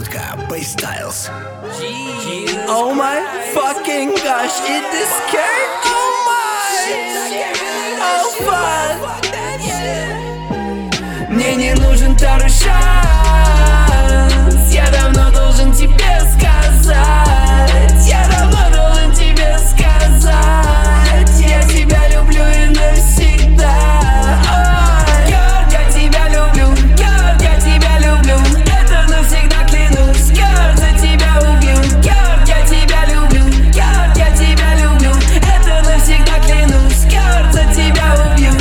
разработка Bass Styles. Oh my fucking gosh, it is scared. Oh my, oh fuck. Мне не нужен второй шанс. Я давно должен тебе сказать. Я давно должен тебе сказать. Я тебя люблю и навсегда. Girl, я тебя люблю. Girl, я тебя люблю. Это навсегда клянусь. Girl, за тебя убью. Girl, я тебя люблю. Girl, я тебя люблю. Это навсегда клянусь. Girl, за тебя убью.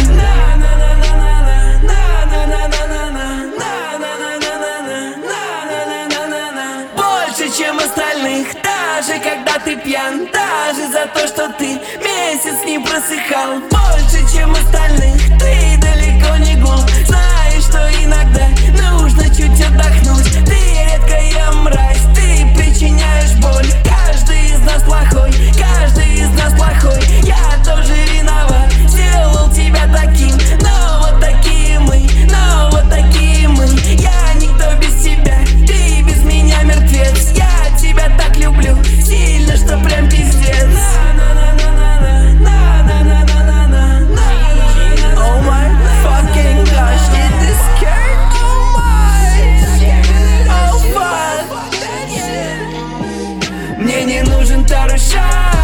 Больше, чем остальных, даже когда ты пьян, даже за то, что ты месяц не просыхал. Больше, чем остальных, ты далеко не глуп. Знаешь, что иногда нужно чуть отдохнуть. Ты редкая мразь, ты причиняешь боль. Каждый из нас плохой, каждый из нас плохой. Я тоже виноват, сделал тебя таким. Но вот такие мы, но вот такие мы. Я никто без тебя, ты без меня мертвец. Я тебя так люблю, сильно, что прям пиздец. Oh my fucking gosh, it is scared. Oh my, oh fuck. Мне не нужен второй шанс.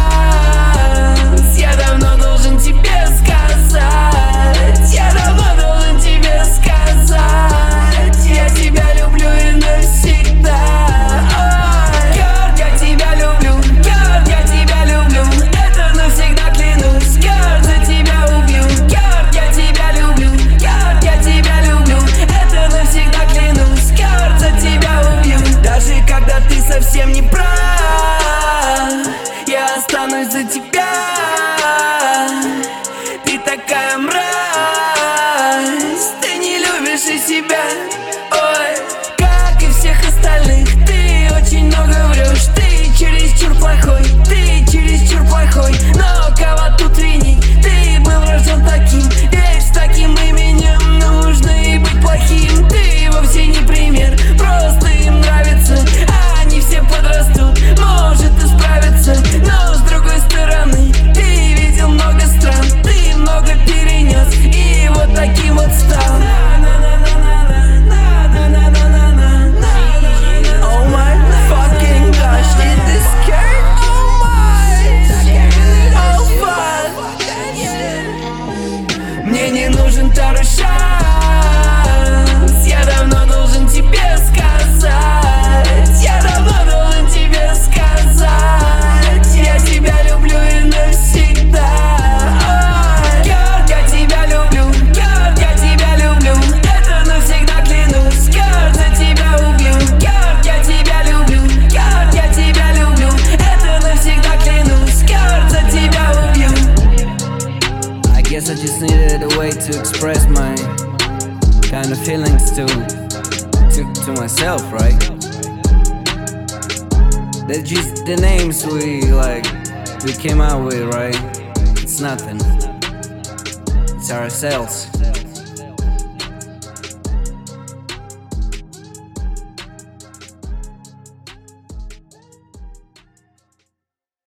Я давно должен тебе сказать. Я давно должен тебе сказать. Я тебя люблю и навсегда. Girl, я тебя люблю. Girl, я тебя люблю. Это навсегда клянусь. Girl, за тебя убью. Girl, я тебя люблю. Girl, я тебя люблю. Это навсегда клянусь. Girl, за тебя убью. Даже когда ты совсем не прав, я останусь за тебя. Ты такая мразь, ты не любишь и себя. Ой, как и всех остальных, ты очень много врешь. Ты чересчур плохой, ты чересчур плохой. Но кого тут винить? Ты был рожден таким, ведь с таким именем нужно и быть плохим. Ты вовсе не пример, просто им нравится. Они все подрастут, может и справиться. Но с другой стороны, ты видел много стран, ты много перенес и вот таким вот стал. Oh my fucking gosh, it is scared. Oh my, oh fuck. Мне не нужен второй шанс. Я давно должен тебе сказать. Я давно должен тебе сказать. Я тебя люблю и навсегда. Girl, я тебя люблю. Girl, я тебя люблю. Это навсегда клянусь. Girl, за тебя убью. Girl, я тебя люблю. Girl, я тебя люблю. Это навсегда клянусь. Girl, за тебя убью. I guess I just needed a way to express my kind of feelings to myself, right? They're just the names we came out with, right? It's nothing. It's ourselves.